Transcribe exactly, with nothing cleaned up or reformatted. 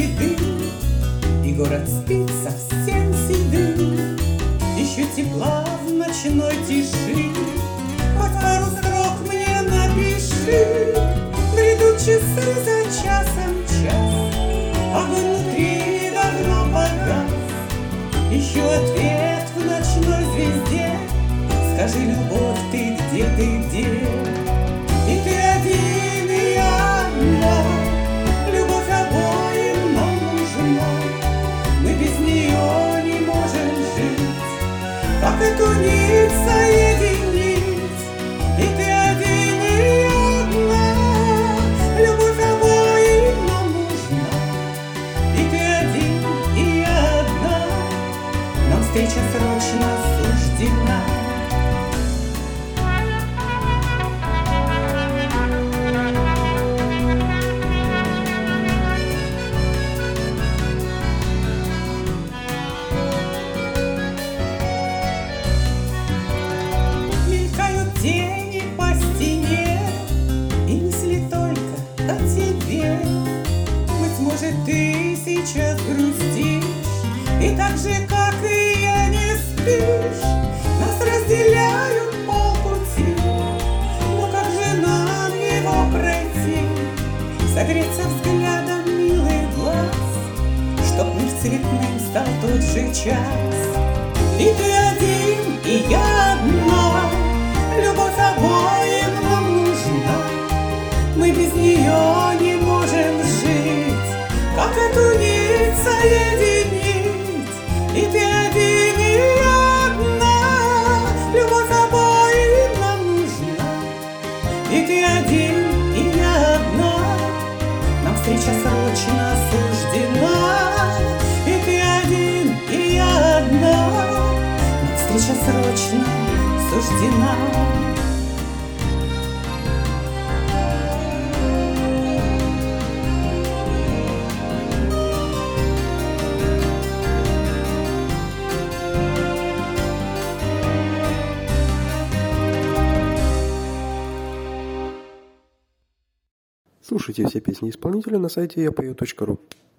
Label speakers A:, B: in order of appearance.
A: беды, и город спит совсем седым. Ищу тепла в ночной тиши, хоть пару строк мне напиши. Бредут часы за часом час, огонь внутри давно погас. Ищу ответ в ночной звезде, скажи, любовь, ты где, ты где? И ты один, и я одна, любовь обоим нам нужна. Мы без нее не можем жить, как эту нить соединить? И ты один, и я одна, любовь обоим нам нужна. И ты один, и я одна, нам встреча срочно суждена. Тени по стене, и мысли только о тебе. Быть может, ты сейчас грустишь, и так же, как и я, не спишь. Нас разделяют полпути, но как же нам его пройти? Согреться взглядом милый глаз, чтоб мир цветным стал тот же час. И ты один, и я одна, любовь обоим нам нужна. Мы без нее не можем жить, как эту нить соединить? И ты один, и я одна, любовь обоим нам нужна. И ты один, и я одна, нам встреча срочно суждена. И ты один, и я одна, нам встреча срочно суждена.
B: Слушайте все песни исполнителя на сайте я пою точка ру.